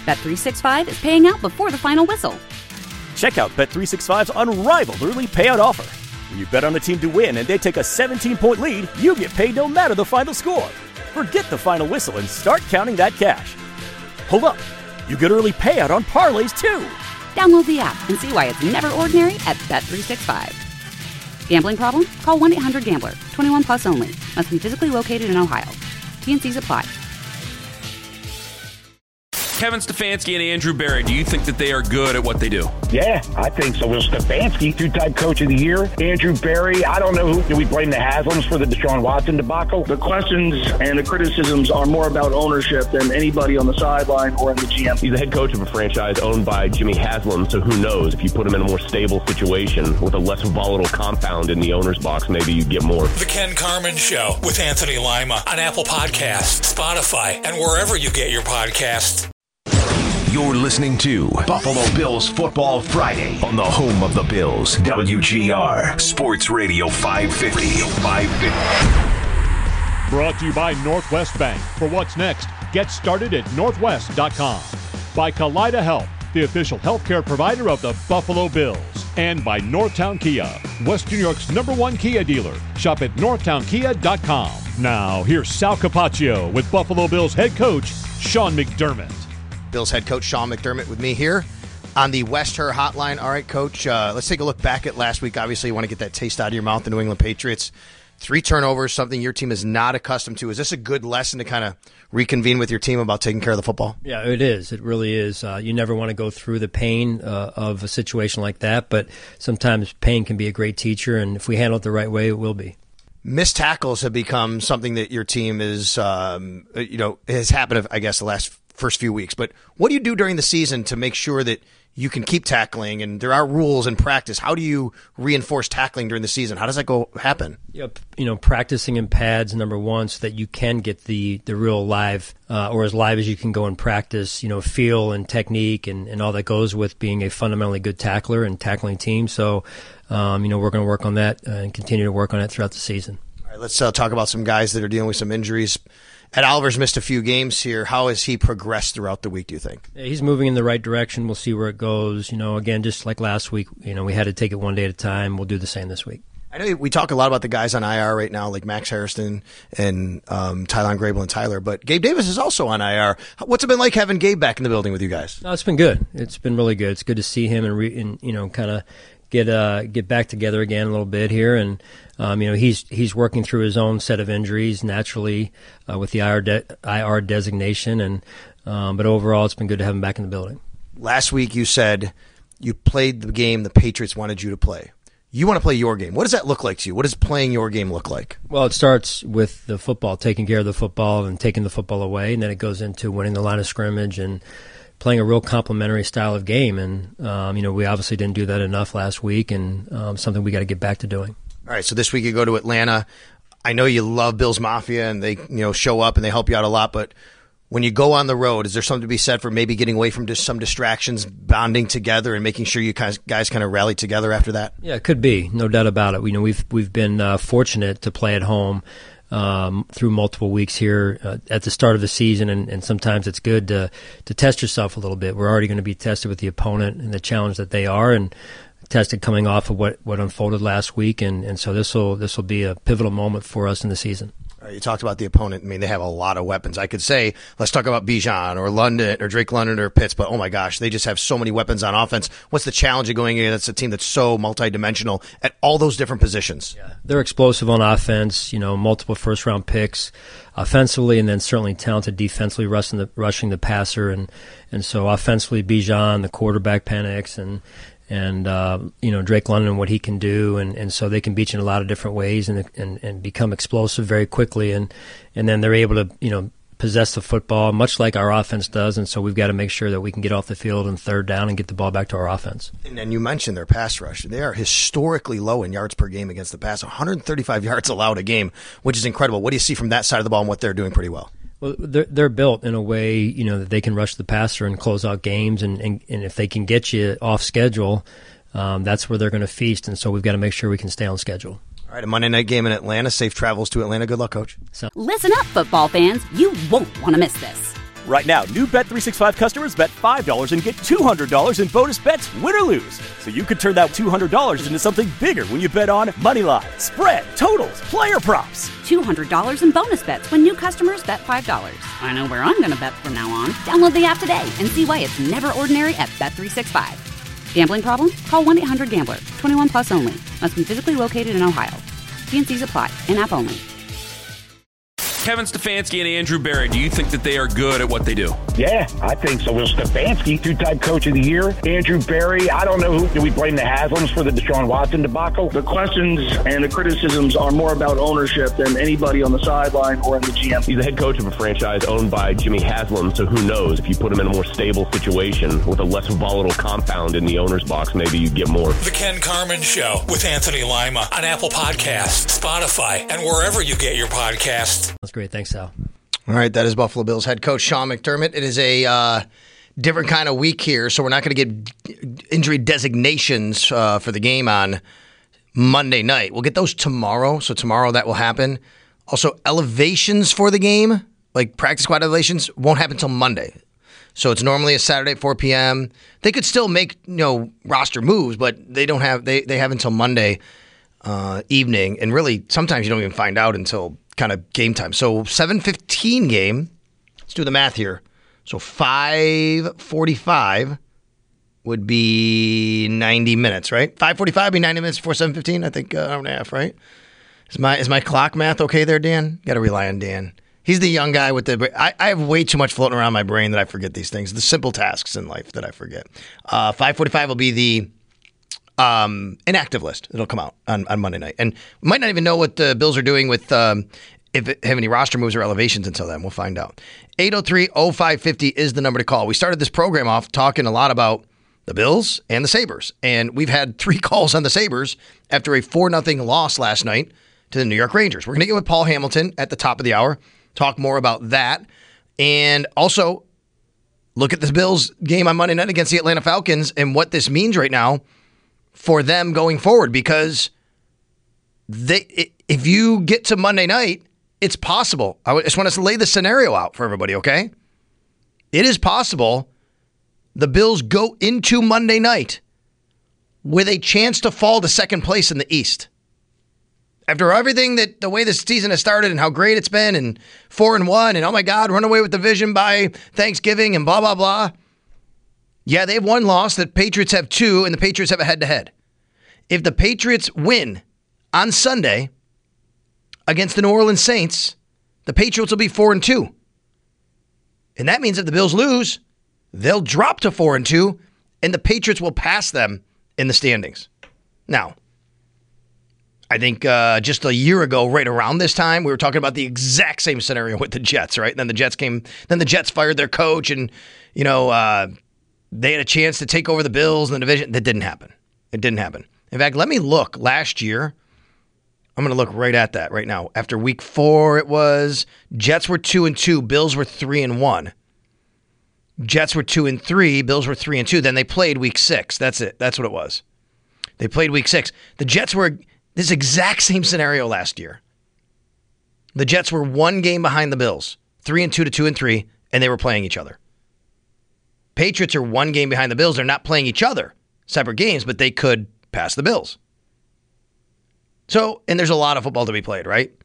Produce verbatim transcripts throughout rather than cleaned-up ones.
Bet three sixty-five is paying out before the final whistle. Check out Bet three sixty-five's unrivaled early payout offer. When you bet on a team to win and they take a seventeen-point lead, you get paid no matter the final score. Forget the final whistle and start counting that cash. Hold up. You get early payout on parlays, too. Download the app and see why it's never ordinary at Bet three sixty-five. Gambling problem? Call one eight hundred gambler. twenty-one plus only. Must be physically located in Ohio. T and C's apply. Kevin Stefanski and Andrew Berry, do you think that they are good at what they do? Yeah, I think so. Well, Stefanski, two-time coach of the year. Andrew Berry, I don't know who. Do we blame the Haslams for the Deshaun Watson debacle? The questions and the criticisms are more about ownership than anybody on the sideline or in the G M. He's the head coach of a franchise owned by Jimmy Haslam, so who knows? If you put him in a more stable situation with a less volatile compound in the owner's box, maybe you get more. The Ken Carman Show with Anthony Lima on Apple Podcasts, Spotify, and wherever you get your podcasts. You're listening to Buffalo Bills Football Friday on the home of the Bills, W G R Sports Radio five fifty. five fifty. Brought to you by Northwest Bank. For what's next, get started at northwest dot com. By Kaleida Health, the official healthcare provider of the Buffalo Bills. And by Northtown Kia, West New York's number one Kia dealer. Shop at northtown kia dot com. Now, here's Sal Capaccio with Buffalo Bills head coach Sean McDermott. Bills head coach Sean McDermott with me here on the West Her Hotline. All right, Coach, uh, let's take a look back at last week. Obviously, you want to get that taste out of your mouth, the New England Patriots. Three turnovers, something your team is not accustomed to. Is this a good lesson to kind of reconvene with your team about taking care of the football? Yeah, it is. It really is. Uh, you never want to go through the pain uh, of a situation like that, but sometimes pain can be a great teacher, and if we handle it the right way, it will be. Missed tackles have become something that your team is, um, you know, has happened, I guess, the last first few weeks. But what do you do during the season to make sure that you can keep tackling? And there are rules in practice. How do you reinforce tackling during the season? How does that go happen? Yep. You know, practicing in pads, number one, so that you can get the, the real live, uh, or as live as you can go in practice, you know, feel and technique and, and all that goes with being a fundamentally good tackler and tackling team. So, um, you know, we're going to work on that and continue to work on it throughout the season. All right, let's uh, talk about some guys that are dealing with some injuries. Ed Oliver's missed a few games here. How has he progressed throughout the week, do you think? Yeah, he's moving in the right direction. We'll see where it goes. You know, again, just like last week, you know, we had to take it one day at a time. We'll do the same this week. I know we talk a lot about the guys on I R right now, like Max Harrison and um, Tylan Grable and Tyler, but Gabe Davis is also on I R. What's it been like having Gabe back in the building with you guys? No, it's been good. It's been really good. It's good to see him and, re- and you know, kind of get uh, get back together again a little bit here. And um, you know, he's he's working through his own set of injuries naturally uh, with the I R de- I R designation. And um, but overall, it's been good to have him back in the building. Last week, you said you played the game the Patriots wanted you to play. You want to play your game. What does that look like to you? What does playing your game look like? Well, it starts with the football, taking care of the football and taking the football away, and then it goes into winning the line of scrimmage and playing a real complementary style of game. And, um, you know, we obviously didn't do that enough last week, and um, something we got to get back to doing. All right, so this week you go to Atlanta. I know you love Bills Mafia, and they you know show up and they help you out a lot, but when you go on the road, is there something to be said for maybe getting away from just some distractions, bonding together, and making sure you guys, guys kind of rally together after that? Yeah, it could be. No doubt about it. You know, we've we've been uh, fortunate to play at home um, through multiple weeks here uh, at the start of the season, and, and sometimes it's good to to test yourself a little bit. We're already going to be tested with the opponent and the challenge that they are, and tested coming off of what, what unfolded last week, and, and so this will this will be a pivotal moment for us in the season. All right, you talked about the opponent. I mean, they have a lot of weapons. I could say, let's talk about Bijan or London or Drake London or Pitts, but oh my gosh, they just have so many weapons on offense. What's the challenge of going against a team that's so multidimensional at all those different positions? Yeah, they're explosive on offense, you know, multiple first-round picks offensively, and then certainly talented defensively rushing the, rushing the passer. And, and so offensively, Bijan, the quarterback, Penix, and And, uh, you know, Drake London, what he can do. And, and so they can beat you in a lot of different ways and, and, and become explosive very quickly. And, and then they're able to, you know, possess the football much like our offense does. And so we've got to make sure that we can get off the field in third down and get the ball back to our offense. And then you mentioned their pass rush. They are historically low in yards per game against the pass, one hundred thirty-five yards allowed a game, which is incredible. What do you see from that side of the ball and what they're doing pretty well? Well, they're, they're built in a way, you know, that they can rush the passer and close out games, and, and, and if they can get you off schedule, um, that's where they're going to feast, and so we've got to make sure we can stay on schedule. All right, a Monday night game in Atlanta. Safe travels to Atlanta. Good luck, Coach. So. Listen up, football fans. You won't want to miss this. Right now, new Bet three sixty-five customers bet five dollars and get two hundred dollars in bonus bets, win or lose. So you could turn that two hundred dollars into something bigger when you bet on moneyline, spread, totals, player props. two hundred dollars in bonus bets when new customers bet five dollars. I know where I'm going to bet from now on. Download the app today and see why it's never ordinary at Bet three sixty-five. Gambling problem? Call one eight hundred gambler. twenty-one plus only. Must be physically located in Ohio. T N Cs apply. In-app only. Kevin Stefanski and Andrew Berry, do you think that they are good at what they do? Yeah, I think so. Will Stefanski, two-time coach of the year. Andrew Berry, I don't know who. Do we blame the Haslams for the Deshaun Watson debacle? The questions and the criticisms are more about ownership than anybody on the sideline or in the G M. He's the head coach of a franchise owned by Jimmy Haslam, so who knows? If you put him in a more stable situation with a less volatile compound in the owner's box, maybe you get more. The Ken Carman Show with Anthony Lima on Apple Podcasts, Spotify, and wherever you get your podcasts. That's great. Thanks, Sal. All right, that is Buffalo Bills head coach Sean McDermott. It is a uh, different kind of week here, so we're not going to get injury designations uh, for the game on Monday night. We'll get those tomorrow, so tomorrow that will happen. Also, elevations for the game, like practice squad elevations, won't happen until Monday. So it's normally a Saturday at four p.m. They could still make you know roster moves, but they don't have they they have until Monday uh, evening, and really sometimes you don't even find out until kind of game time. So seven fifteen game. Let's do the math here. So five forty-five would be ninety minutes, right? five forty-five would be ninety minutes before seven fifteen. I think uh, hour and a half, right? Is my is my clock math okay there, Dan? Got to rely on Dan. He's the young guy with the. I, I have way too much floating around my brain that I forget these things. The simple tasks in life that I forget. Uh, five forty-five will be the um, inactive list. It'll come out on, on Monday night, and we might not even know what the Bills are doing with um, if it have any roster moves or elevations until then. We'll find out. eight oh three oh five five oh is the number to call. We started this program off talking a lot about the Bills and the Sabres, and we've had three calls on the Sabres after a four nothing loss last night to the New York Rangers. We're going to get with Paul Hamilton at the top of the hour. Talk more about that. And also look at the Bills game on Monday night against the Atlanta Falcons and what this means right now for them going forward. Because they, if you get to Monday night, it's possible. I just want to lay the scenario out for everybody, okay? It is possible the Bills go into Monday night with a chance to fall to second place in the East. After everything that the way this season has started and how great it's been and four and one and oh my God, run away with the division by Thanksgiving and blah, blah, blah. Yeah, they have one loss. The Patriots have two and the Patriots have a head-to-head. If the Patriots win on Sunday against the New Orleans Saints, the Patriots will be four and two. And that means if the Bills lose, they'll drop to four and two and the Patriots will pass them in the standings. Now, I think uh, just a year ago, right around this time, we were talking about the exact same scenario with the Jets, right? And then the Jets came, then the Jets fired their coach, and you know uh, they had a chance to take over the Bills in the division. That didn't happen. It didn't happen. In fact, let me look. Last year, I'm going to look right at that right now. After week four, it was Jets were two and two, Bills were three and one. Jets were two and three, Bills were three and two. Then they played week six. That's it. That's what it was. They played week six. The Jets were. This exact same scenario last year. The Jets were one game behind the Bills, three and two to two and three, and they were playing each other. Patriots are one game behind the Bills. They're not playing each other, separate games, but they could pass the Bills. So, and there's a lot of football to be played, right?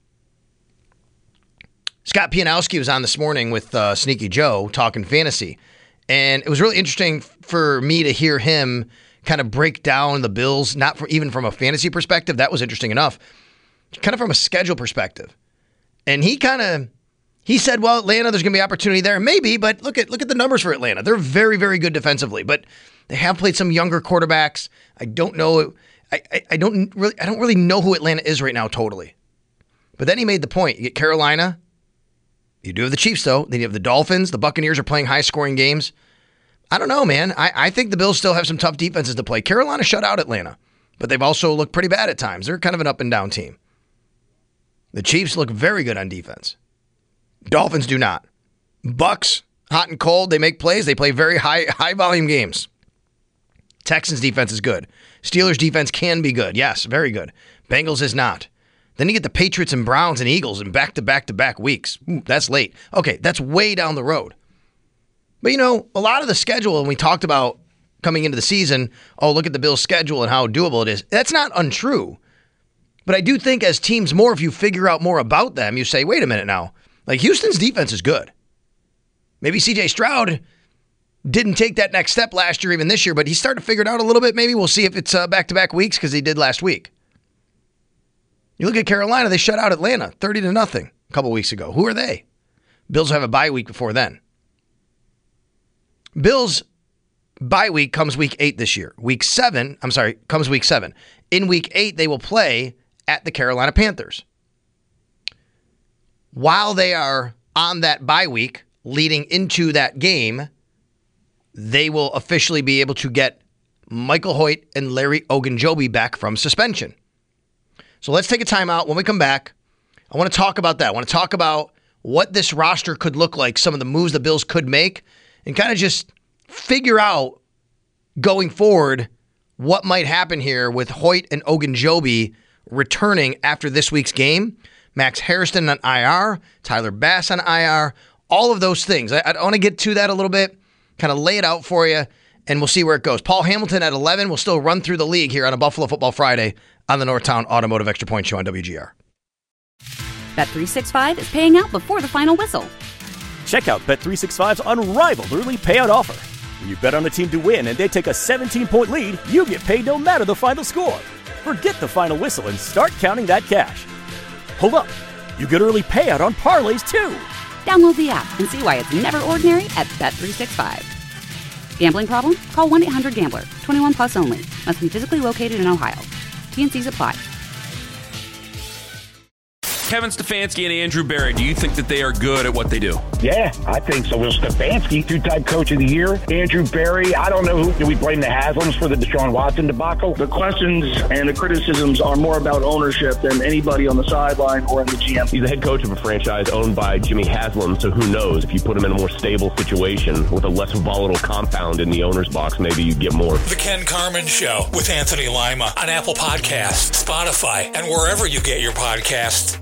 Scott Pianowski was on this morning with uh, Sneaky Joe talking fantasy, and it was really interesting for me to hear him kind of break down the Bills, not for, even from a fantasy perspective. That was interesting enough. Kind of from a schedule perspective. And he kind of, he said, well, Atlanta, there's going to be opportunity there. Maybe, but look at look at the numbers for Atlanta. They're very, very good defensively, but they have played some younger quarterbacks. I don't know. I, I, I don't really I don't really know who Atlanta is right now totally. But then he made the point. You get Carolina. You do have the Chiefs, though. Then you have the Dolphins. The Buccaneers are playing high-scoring games. I don't know, man. I, I think the Bills still have some tough defenses to play. Carolina shut out Atlanta, but they've also looked pretty bad at times. They're kind of an up-and-down team. The Chiefs look very good on defense. Dolphins do not. Bucks, hot and cold. They make plays. They play very high, high-volume games. Texans defense is good. Steelers defense can be good. Yes, very good. Bengals is not. Then you get the Patriots and Browns and Eagles in back-to-back-to-back weeks. Ooh, that's late. Okay, that's way down the road. But, you know, a lot of the schedule, and we talked about coming into the season, oh, look at the Bills' schedule and how doable it is. That's not untrue. But I do think as teams more, if you figure out more about them, you say, wait a minute now. Like, Houston's defense is good. Maybe C J Stroud didn't take that next step last year, even this year, but he's starting to figure it out a little bit. Maybe we'll see if it's uh, back-to-back weeks because he did last week. You look at Carolina, they shut out Atlanta thirty to nothing a couple weeks ago. Who are they? Bills will have a bye week before then. Bills' bye week comes week eight this year. Week seven, I'm sorry, comes week seven. In week eight, they will play at the Carolina Panthers. While they are on that bye week leading into that game, they will officially be able to get Michael Hoyt and Larry Ogunjobi back from suspension. So let's take a timeout. When we come back, I want to talk about that. I want to talk about what this roster could look like, some of the moves the Bills could make, and kind of just figure out going forward what might happen here with Hoyt and Ogunjobi returning after this week's game. Max Hairston on I R, Tyler Bass on I R, all of those things. I, I want to get to that a little bit, kind of lay it out for you, and we'll see where it goes. Paul Hamilton at eleven will still run through the league here on a Buffalo Football Friday on the Northtown Automotive Extra Point Show on W G R. Bet three sixty-five is paying out before the final whistle. Check out Bet three sixty-five's unrivaled early payout offer. When you bet on a team to win and they take a seventeen-point lead, you get paid no matter the final score. Forget the final whistle and start counting that cash. Hold up. You get early payout on parlays, too. Download the app and see why it's never ordinary at Bet three sixty-five. Gambling problem? Call one eight hundred gambler. twenty-one plus only. Must be physically located in Ohio. T N Cs apply. Kevin Stefanski and Andrew Berry, do you think that they are good at what they do? Yeah, I think so. Will Stefanski, two-time coach of the year. Andrew Berry, I don't know who. Do we blame the Haslams for the Deshaun Watson debacle? The questions and the criticisms are more about ownership than anybody on the sideline or in the G M. He's the head coach of a franchise owned by Jimmy Haslam, so who knows? If you put him in a more stable situation with a less volatile compound in the owner's box, maybe you'd get more. The Ken Carman Show with Anthony Lima on Apple Podcasts, Spotify, and wherever you get your podcasts.